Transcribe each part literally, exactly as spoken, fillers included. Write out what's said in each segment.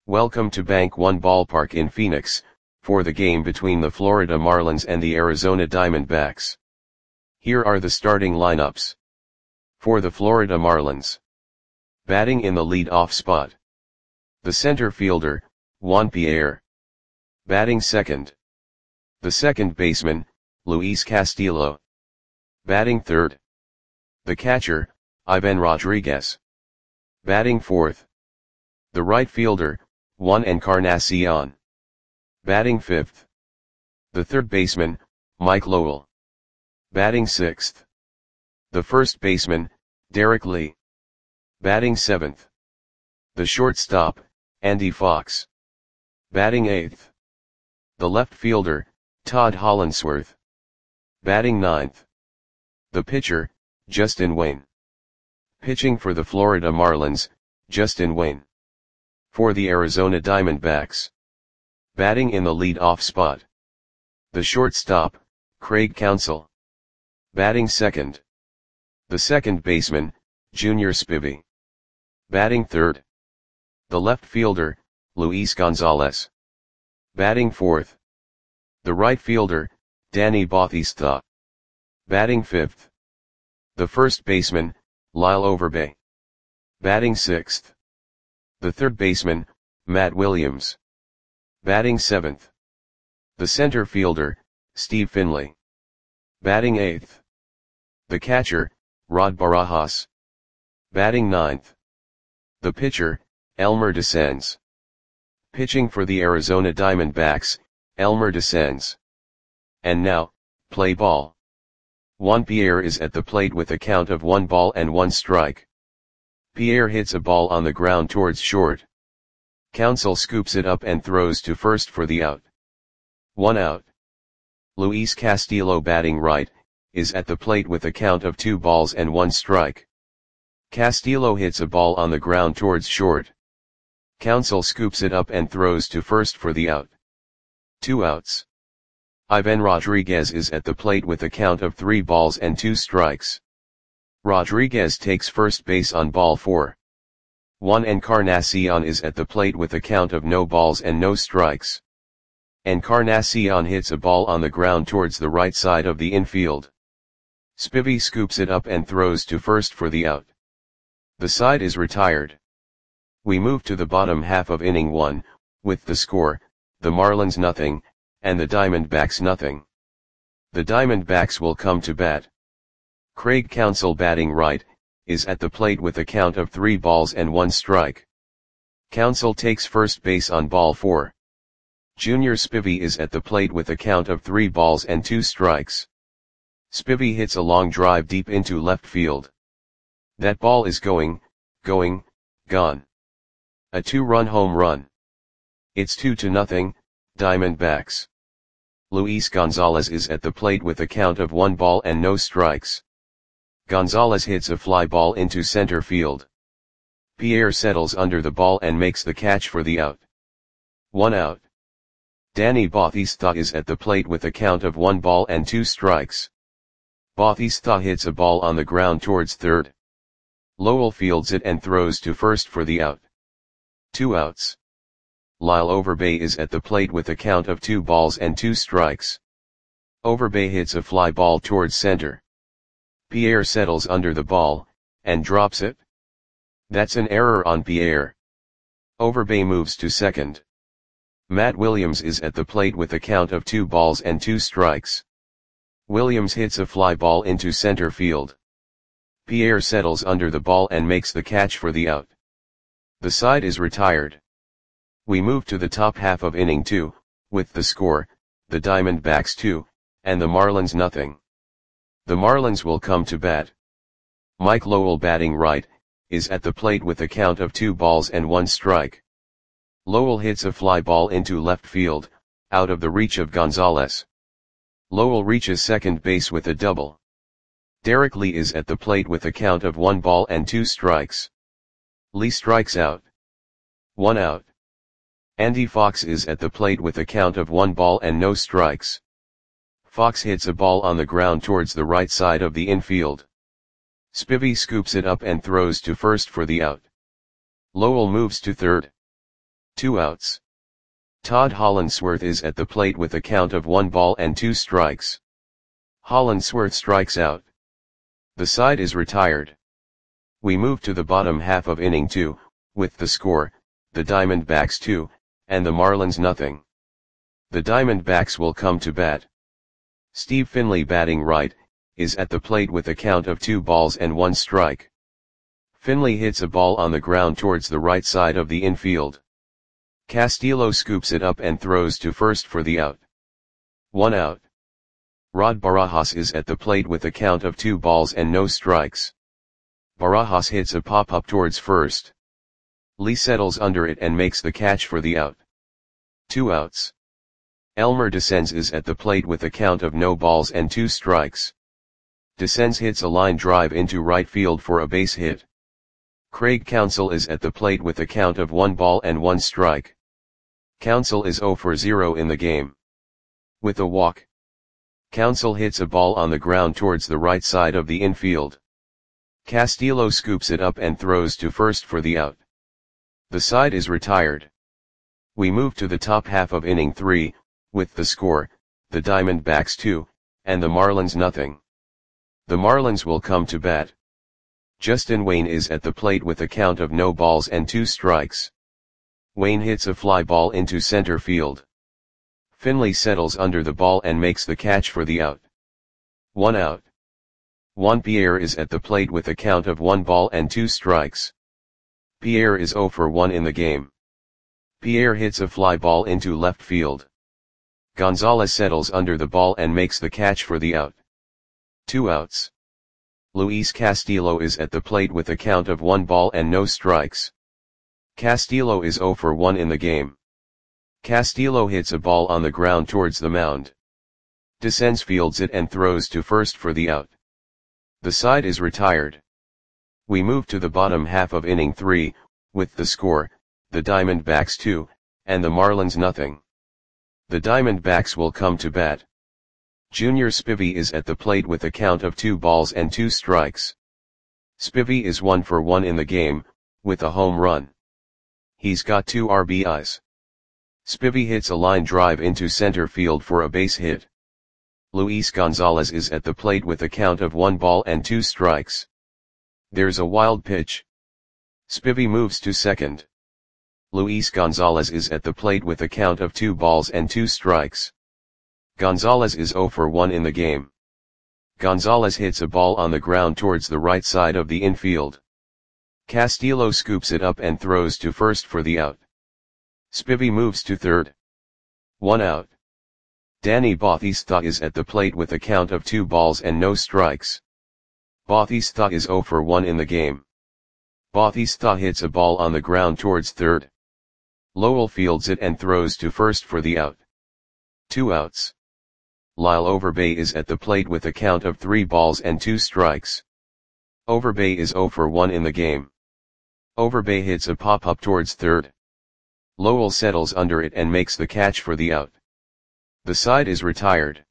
Welcome to Bank One Ballpark in Phoenix, for the game between the Florida Marlins and the Arizona Diamondbacks. Here are the starting lineups. For the Florida Marlins. Batting in the lead-off spot. The center fielder, Juan Pierre. Batting second. The second baseman, Luis Castillo. Batting third. The catcher, Ivan Rodriguez. Batting fourth. The right fielder, Juan Encarnacion. Batting fifth. The third baseman, Mike Lowell. Batting sixth. The first baseman, Derek Lee. Batting seventh. The shortstop, Andy Fox. Batting eighth. The left fielder, Todd Hollandsworth. Batting ninth. The pitcher, Justin Wayne. Pitching for the Florida Marlins, Justin Wayne. For the Arizona Diamondbacks. Batting in the lead-off spot. The shortstop, Craig Counsell. Batting second. The second baseman, Junior Spivey. Batting third. The left fielder, Luis Gonzalez. Batting fourth. The right fielder, Danny Bautista. Batting fifth. The first baseman, Lyle Overbay. Batting sixth. The third baseman, Matt Williams. Batting seventh. The center fielder, Steve Finley. Batting eighth. The catcher, Rod Barajas. Batting ninth. The pitcher, Elmer Descens. Pitching for the Arizona Diamondbacks, Elmer Descens. And now, play ball. Juan Pierre is at the plate with a count of one ball and one strike. Pierre hits a ball on the ground towards short. Counsell scoops it up and throws to first for the out. One out. Luis Castillo, batting right, is at the plate with a count of two balls and one strike. Castillo hits a ball on the ground towards short. Counsell scoops it up and throws to first for the out. Two outs. Ivan Rodriguez is at the plate with a count of three balls and two strikes. Rodriguez takes first base on ball four. Juan Encarnacion is at the plate with a count of no balls and no strikes. Encarnacion hits a ball on the ground towards the right side of the infield. Spivey scoops it up and throws to first for the out. The side is retired. We move to the bottom half of inning one, with the score, the Marlins nothing, and the Diamondbacks nothing. The Diamondbacks will come to bat. Craig Counsell, batting right, is at the plate with a count of three balls and one strike. Counsell takes first base on ball four. Junior Spivey is at the plate with a count of three balls and two strikes. Spivey hits a long drive deep into left field. That ball is going, going, gone. A two-run home run. It's two to nothing, Diamondbacks. Luis Gonzalez is at the plate with a count of one ball and no strikes. Gonzalez hits a fly ball into center field. Pierre settles under the ball and makes the catch for the out. One out. Danny Bautista is at the plate with a count of one ball and two strikes. Bautista hits a ball on the ground towards third. Lowell fields it and throws to first for the out. Two outs. Lyle Overbay is at the plate with a count of two balls and two strikes. Overbay hits a fly ball towards center. Pierre settles under the ball, and drops it. That's an error on Pierre. Overbay moves to second. Matt Williams is at the plate with a count of two balls and two strikes. Williams hits a fly ball into center field. Pierre settles under the ball and makes the catch for the out. The side is retired. We move to the top half of inning two, with the score, the Diamondbacks two, and the Marlins nothing. The Marlins will come to bat. Mike Lowell, batting right, is at the plate with a count of two balls and one strike. Lowell hits a fly ball into left field, out of the reach of Gonzalez. Lowell reaches second base with a double. Derek Lee is at the plate with a count of one ball and two strikes. Lee strikes out. One out. Andy Fox is at the plate with a count of one ball and no strikes. Fox hits a ball on the ground towards the right side of the infield. Spivey scoops it up and throws to first for the out. Lowell moves to third. Two outs. Todd Hollandsworth is at the plate with a count of one ball and two strikes. Hollandsworth strikes out. The side is retired. We move to the bottom half of inning two, with the score, the Diamondbacks two, and the Marlins nothing. The Diamondbacks will come to bat. Steve Finley, batting right, is at the plate with a count of two balls and one strike. Finley hits a ball on the ground towards the right side of the infield. Castillo scoops it up and throws to first for the out. One out. Rod Barajas is at the plate with a count of two balls and no strikes. Barajas hits a pop-up towards first. Lee settles under it and makes the catch for the out. Two outs. Elmer Descens is at the plate with a count of no balls and two strikes. Descens hits a line drive into right field for a base hit. Craig Counsell is at the plate with a count of one ball and one strike. Counsell is zero for zero in the game. With a walk, Counsell hits a ball on the ground towards the right side of the infield. Castillo scoops it up and throws to first for the out. The side is retired. We move to the top half of inning three, with the score, the Diamondbacks two, and the Marlins nothing. The Marlins will come to bat. Justin Wayne is at the plate with a count of no balls and two strikes. Wayne hits a fly ball into center field. Finley settles under the ball and makes the catch for the out. One out. Juan Pierre is at the plate with a count of one ball and two strikes. Pierre is zero for one in the game. Pierre hits a fly ball into left field. Gonzalez settles under the ball and makes the catch for the out. Two outs. Luis Castillo is at the plate with a count of one ball and no strikes. Castillo is zero for one in the game. Castillo hits a ball on the ground towards the mound. Descens fields it and throws to first for the out. The side is retired. We move to the bottom half of inning three, with the score, the Diamondbacks two, and the Marlins nothing. The Diamondbacks will come to bat. Junior Spivey is at the plate with a count of two balls and two strikes. Spivey is one for one in the game, with a home run. He's got two R B Is. Spivey hits a line drive into center field for a base hit. Luis Gonzalez is at the plate with a count of one ball and two strikes. There's a wild pitch. Spivey moves to second. Luis Gonzalez is at the plate with a count of two balls and two strikes. Gonzalez is zero for one in the game. Gonzalez hits a ball on the ground towards the right side of the infield. Castillo scoops it up and throws to first for the out. Spivey moves to third. One out. Danny Bautista is at the plate with a count of two balls and no strikes. Bautista is zero for one in the game. Bautista hits a ball on the ground towards third. Lowell fields it and throws to first for the out. Two outs. Lyle Overbay is at the plate with a count of three balls and two strikes. Overbay is zero for one in the game. Overbay hits a pop-up towards third. Lowell settles under it and makes the catch for the out. The side is retired.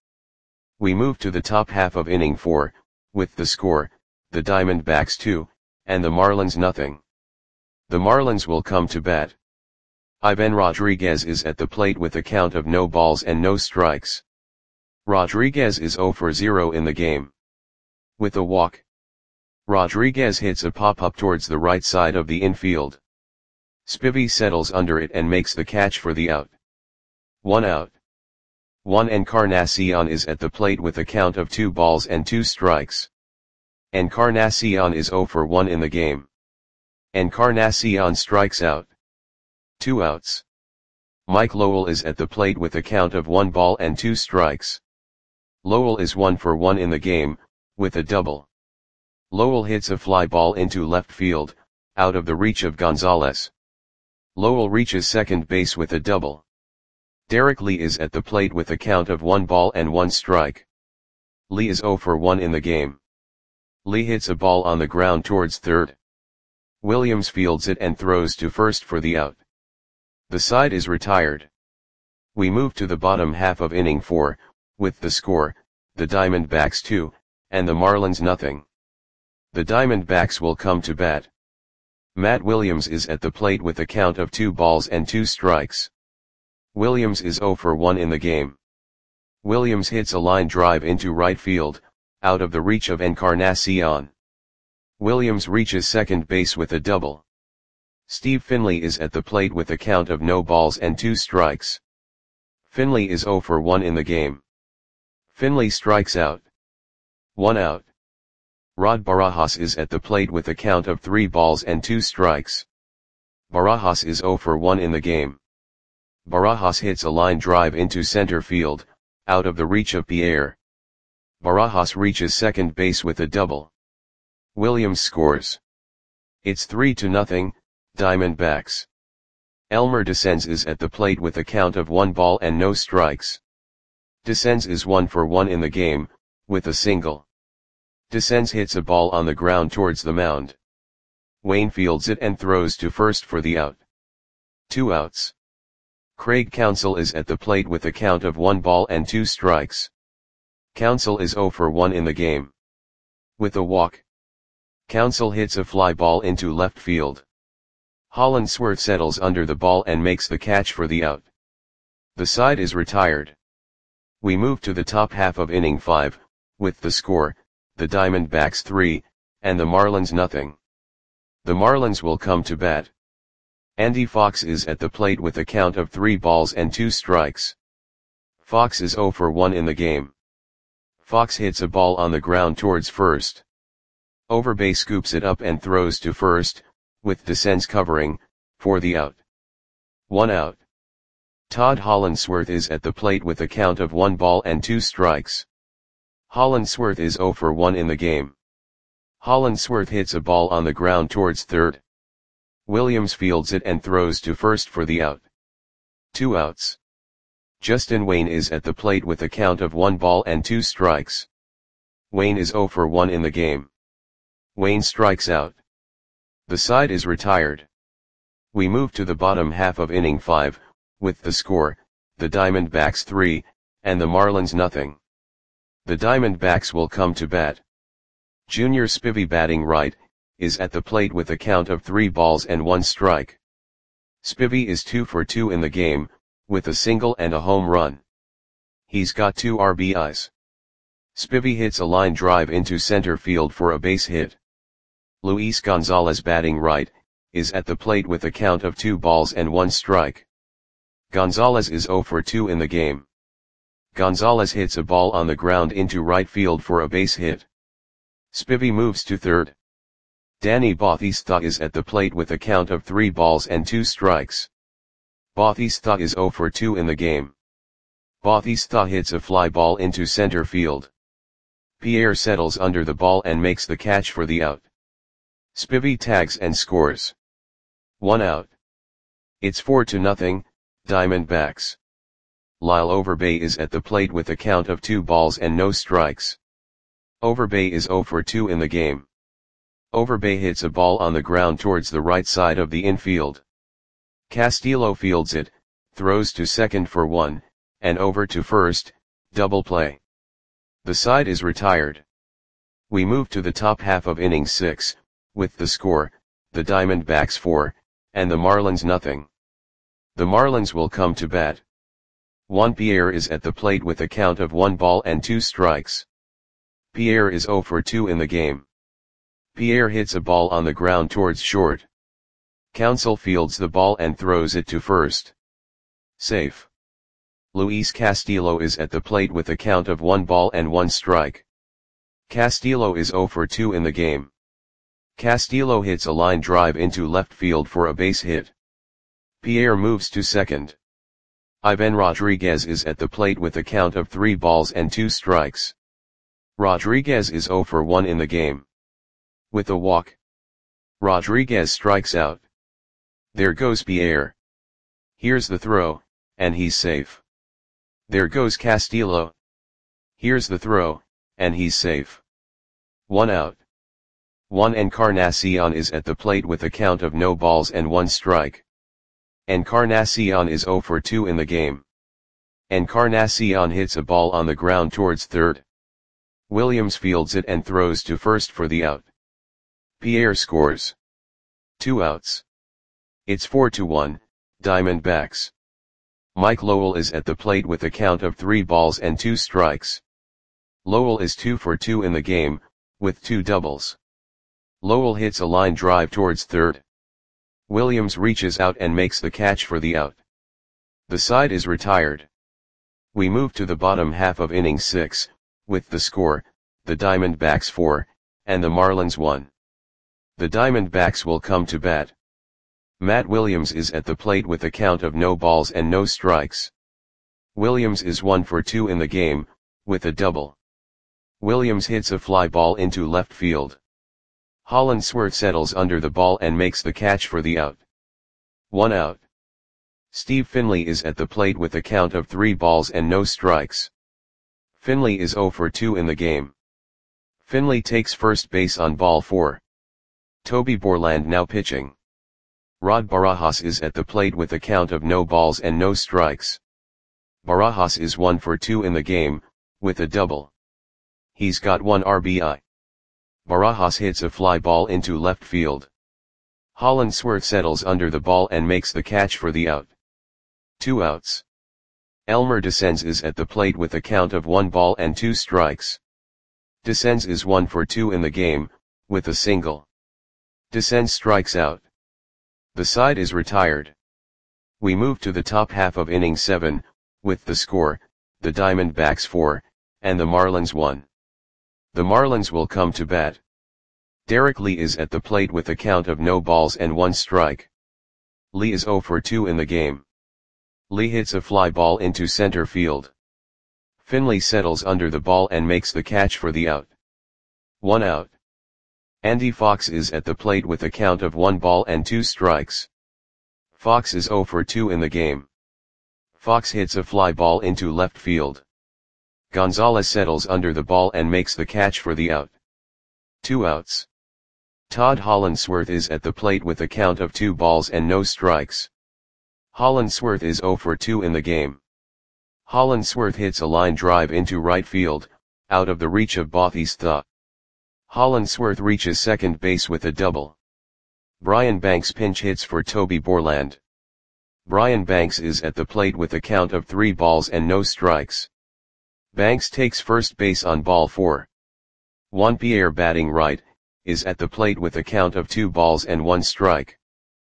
We move to the top half of inning four, with the score, the Diamondbacks two, and the Marlins nothing. The Marlins will come to bat. Ivan Rodriguez is at the plate with a count of no balls and no strikes. Rodriguez is zero for zero in the game. With a walk, Rodriguez hits a pop-up towards the right side of the infield. Spivey settles under it and makes the catch for the out. One out. Juan Encarnacion is at the plate with a count of two balls and two strikes. Encarnacion is zero for one in the game. Encarnacion strikes out. Two outs. Mike Lowell is at the plate with a count of one ball and two strikes. Lowell is one for one in the game, with a double. Lowell hits a fly ball into left field, out of the reach of Gonzalez. Lowell reaches second base with a double. Derek Lee is at the plate with a count of one ball and one strike. Lee is zero for one in the game. Lee hits a ball on the ground towards third. Williams fields it and throws to first for the out. The side is retired. We move to the bottom half of inning four, with the score, the Diamondbacks two, and the Marlins nothing. The Diamondbacks will come to bat. Matt Williams is at the plate with a count of two balls and two strikes. Williams is zero for one in the game. Williams hits a line drive into right field, out of the reach of Encarnacion. Williams reaches second base with a double. Steve Finley is at the plate with a count of no balls and two strikes. Finley is zero for one in the game. Finley strikes out. One out. Rod Barajas is at the plate with a count of three balls and two strikes. Barajas is zero for one in the game. Barajas hits a line drive into center field, out of the reach of Pierre. Barajas reaches second base with a double. Williams scores. It's three to nothing, Diamondbacks. Elmer Descens is at the plate with a count of one ball and no strikes. Descens is one for one in the game, with a single. Descens hits a ball on the ground towards the mound. Wayne fields it and throws to first for the out. Two outs. Craig Counsell is at the plate with a count of one ball and two strikes. Counsell is zero for one in the game. With a walk. Counsell hits a fly ball into left field. Hollandsworth settles under the ball and makes the catch for the out. The side is retired. We move to the top half of inning five, with the score, the Diamondbacks three, and the Marlins nothing. The Marlins will come to bat. Andy Fox is at the plate with a count of three balls and two strikes. Fox is zero for one in the game. Fox hits a ball on the ground towards first. Overbay scoops it up and throws to first, with Descens covering, for the out. One out. Todd Hollandsworth is at the plate with a count of one ball and two strikes. Hollandsworth is zero for one in the game. Hollandsworth hits a ball on the ground towards third. Williams fields it and throws to first for the out. Two outs. Justin Wayne is at the plate with a count of one ball and two strikes. Wayne is zero for one in the game. Wayne strikes out. The side is retired. We move to the bottom half of inning five, with the score, the Diamondbacks three, and the Marlins nothing. The Diamondbacks will come to bat. Junior Spivey batting right, is at the plate with a count of three balls and one strike. Spivey is two for two in the game, with a single and a home run. He's got two R B Is. Spivey hits a line drive into center field for a base hit. Luis Gonzalez batting right, is at the plate with a count of two balls and one strike. Gonzalez is zero for two in the game. Gonzalez hits a ball on the ground into right field for a base hit. Spivey moves to third. Danny Bautista is at the plate with a count of three balls and two strikes. Bautista is zero for two in the game. Bautista hits a fly ball into center field. Pierre settles under the ball and makes the catch for the out. Spivey tags and scores. One out. It's four to nothing, Diamondbacks. Lyle Overbay is at the plate with a count of two balls and no strikes. Overbay is zero for two in the game. Overbay hits a ball on the ground towards the right side of the infield. Castillo fields it, throws to second for one, and over to first, double play. The side is retired. We move to the top half of inning six, with the score, the Diamondbacks four, and the Marlins nothing. The Marlins will come to bat. Juan Pierre is at the plate with a count of one ball and two strikes. Pierre is zero for two in the game. Pierre hits a ball on the ground towards short. Counsell fields the ball and throws it to first. Safe. Luis Castillo is at the plate with a count of one ball and one strike. Castillo is zero for two in the game. Castillo hits a line drive into left field for a base hit. Pierre moves to second. Ivan Rodriguez is at the plate with a count of three balls and two strikes. Rodriguez is zero for one in the game. With a walk. Rodriguez strikes out. There goes Pierre. Here's the throw, and he's safe. There goes Castillo. Here's the throw, and he's safe. One out. Juan Encarnacion is at the plate with a count of no balls and one strike. Encarnacion is zero for two in the game. Encarnacion hits a ball on the ground towards third. Williams fields it and throws to first for the out. Pierre scores. Two outs. It's four to one, Diamondbacks. Mike Lowell is at the plate with a count of three balls and two strikes. Lowell is two for two in the game, with two doubles. Lowell hits a line drive towards third. Williams reaches out and makes the catch for the out. The side is retired. We move to the bottom half of inning six, with the score, the Diamondbacks four, and the Marlins one. The Diamondbacks will come to bat. Matt Williams is at the plate with a count of no balls and no strikes. Williams is one for two in the game, with a double. Williams hits a fly ball into left field. Hollandsworth settles under the ball and makes the catch for the out. One out. Steve Finley is at the plate with a count of three balls and no strikes. Finley is zero for two in the game. Finley takes first base on ball four. Toby Borland now pitching. Rod Barajas is at the plate with a count of no balls and no strikes. Barajas is one for two in the game, with a double. He's got one R B I. Barajas hits a fly ball into left field. Hollandsworth settles under the ball and makes the catch for the out. Two outs. Elmer Descends is at the plate with a count of one ball and two strikes. Descends is one for two in the game, with a single. Descends strikes out. The side is retired. We move to the top half of inning seven, with the score, the Diamondbacks four, and the Marlins one. The Marlins will come to bat. Derek Lee is at the plate with a count of no balls and one strike. Lee is zero for two in the game. Lee hits a fly ball into center field. Finley settles under the ball and makes the catch for the out. One out. Andy Fox is at the plate with a count of one ball and two strikes. Fox is zero for two in the game. Fox hits a fly ball into left field. Gonzalez settles under the ball and makes the catch for the out. Two outs. Todd Hollandsworth is at the plate with a count of two balls and no strikes. Hollandsworth is zero for two in the game. Hollandsworth hits a line drive into right field, out of the reach of Bautista. Hollandsworth reaches second base with a double. Brian Banks pinch hits for Toby Borland. Brian Banks is at the plate with a count of three balls and no strikes. Banks takes first base on ball four. Juan Pierre, batting right, is at the plate with a count of two balls and one strike.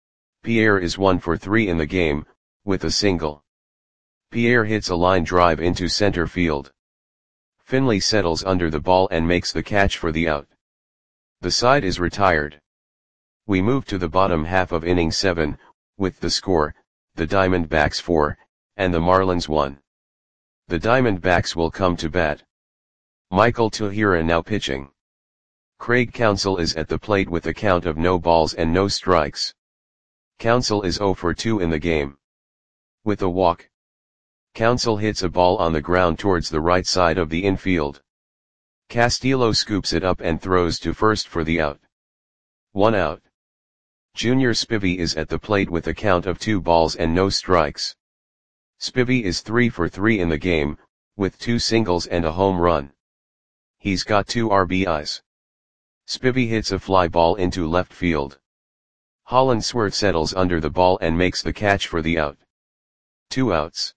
Pierre is one for three in the game, with a single. Pierre hits a line drive into center field. Finley settles under the ball and makes the catch for the out. The side is retired. We move to the bottom half of inning seven, with the score, the Diamondbacks four, and the Marlins one. The Diamondbacks will come to bat. Michael Tahira now pitching. Craig Counsell is at the plate with a count of no balls and no strikes. Counsell is zero for two in the game. With a walk. Counsell hits a ball on the ground towards the right side of the infield. Castillo scoops it up and throws to first for the out. One out. Junior Spivey is at the plate with a count of two balls and no strikes. Spivey is three for three in the game, with two singles and a home run. He's got two R B Is. Spivey hits a fly ball into left field. Hollandsworth settles under the ball and makes the catch for the out. Two outs.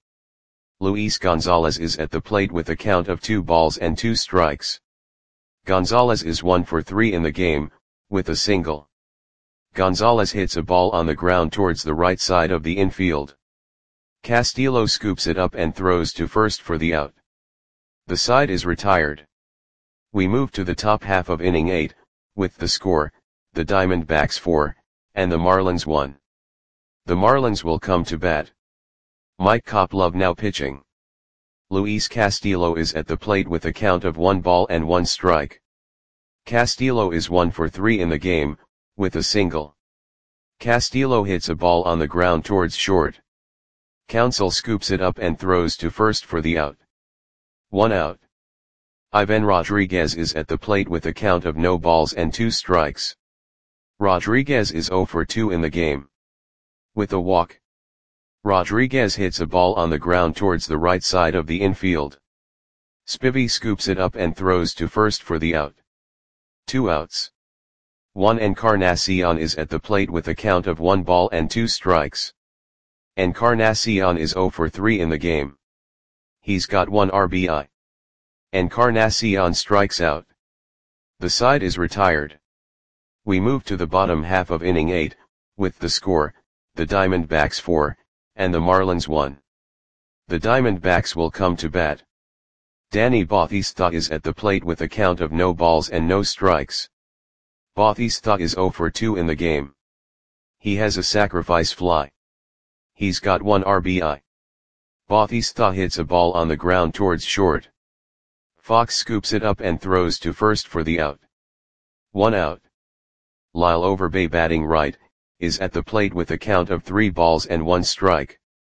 Luis Gonzalez is at the plate with a count of two balls and two strikes. Gonzalez is one for three in the game, with a single. Gonzalez hits a ball on the ground towards the right side of the infield. Castillo scoops it up and throws to first for the out. The side is retired. We move to the top half of inning eight, with the score, the Diamondbacks four, and the Marlins one. The Marlins will come to bat. Mike Koplov now pitching. Luis Castillo is at the plate with a count of one ball and one strike. Castillo is one for three in the game, with a single. Castillo hits a ball on the ground towards short. Counsell scoops it up and throws to first for the out. One out. Ivan Rodriguez is at the plate with a count of no balls and two strikes. Rodriguez is zero for two in the game. With a walk. Rodriguez hits a ball on the ground towards the right side of the infield. Spivey scoops it up and throws to first for the out. Two outs. one Encarnacion is at the plate with a count of one ball and two strikes. Encarnacion is zero for three in the game. He's got one R B I. Encarnacion strikes out. The side is retired. We move to the bottom half of inning eight, with the score, the Diamondbacks four, and the Marlins one. The Diamondbacks will come to bat. Danny Bautista is at the plate with a count of no balls and no strikes. Bautista is zero for two in the game. He has a sacrifice fly. He's got one R B I. Bautista hits a ball on the ground towards short. Fox scoops it up and throws to first for the out. One out. Lyle Overbay, batting right, is at the plate with a count of three balls and one strike.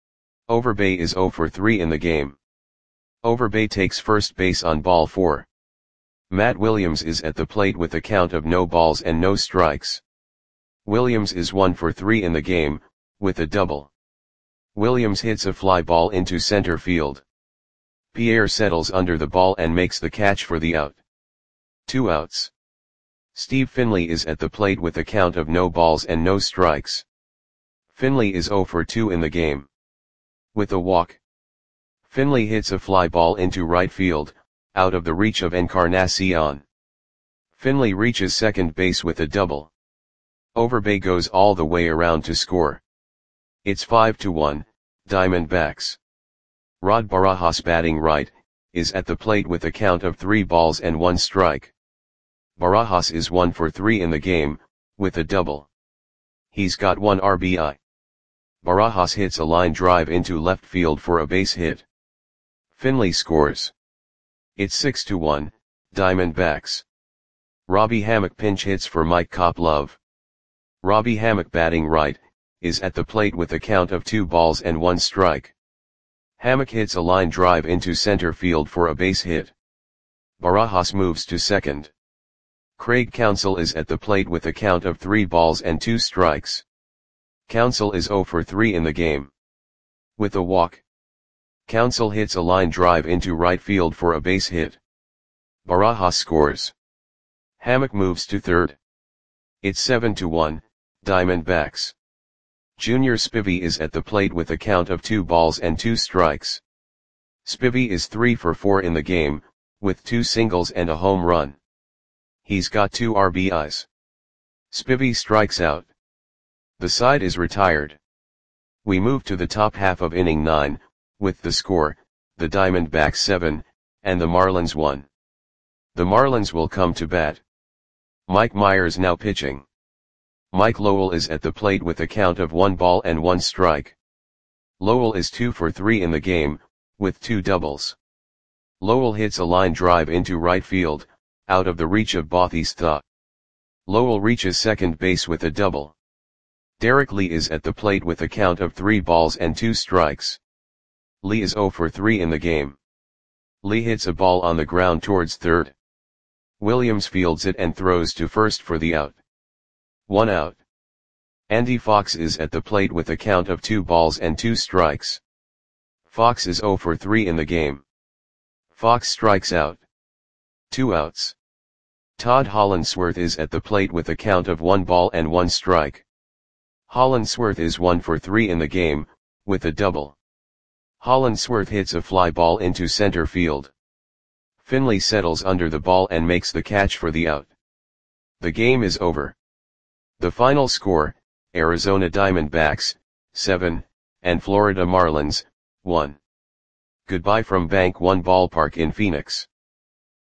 Overbay is zero for three in the game. Overbay takes first base on ball four. Matt Williams is at the plate with a count of no balls and no strikes. Williams is one for three in the game, with a double. Williams hits a fly ball into center field. Pierre settles under the ball and makes the catch for the out. Two outs. Steve Finley is at the plate with a count of no balls and no strikes. Finley is zero for two in the game. With a walk. Finley hits a fly ball into right field, out of the reach of Encarnacion. Finley reaches second base with a double. Overbay goes all the way around to score. It's five to one, Diamondbacks. Rod Barajas, batting right, is at the plate with a count of three balls and one strike. Barajas is one for three in the game, with a double. He's got one R B I. Barajas hits a line drive into left field for a base hit. Finley scores. It's six to one, Diamondbacks. Robbie Hammock pinch hits for Mike Koplov. Robbie Hammock, batting right, is at the plate with a count of two balls and one strike. Hammock hits a line drive into center field for a base hit. Barajas moves to second. Craig Counsell is at the plate with a count of three balls and two strikes. Counsell is zero for three in the game. With a walk. Counsell hits a line drive into right field for a base hit. Barajas scores. Hammock moves to third. It's seven to one, Diamondbacks. Junior Spivey is at the plate with a count of two balls and two strikes. Spivey is three for four in the game, with two singles and a home run. He's got two R B Is. Spivey strikes out. The side is retired. We move to the top half of inning nine, with the score, the Diamondbacks seven, and the Marlins one. The Marlins will come to bat. Mike Myers now pitching. Mike Lowell is at the plate with a count of one ball and one strike. Lowell is two for three in the game, with two doubles. Lowell hits a line drive into right field, out of the reach of Bautista. Lowell reaches second base with a double. Derek Lee is at the plate with a count of three balls and two strikes. Lee is zero for three in the game. Lee hits a ball on the ground towards third. Williams fields it and throws to first for the out. One out. Andy Fox is at the plate with a count of two balls and two strikes. Fox is zero for three in the game. Fox strikes out. Two outs. Todd Hollandsworth is at the plate with a count of one ball and one strike. Hollandsworth is one for three in the game, with a double. Hollandsworth hits a fly ball into center field. Finley settles under the ball and makes the catch for the out. The game is over. The final score, Arizona Diamondbacks, seven, and Florida Marlins, one. Goodbye from Bank One Ballpark in Phoenix.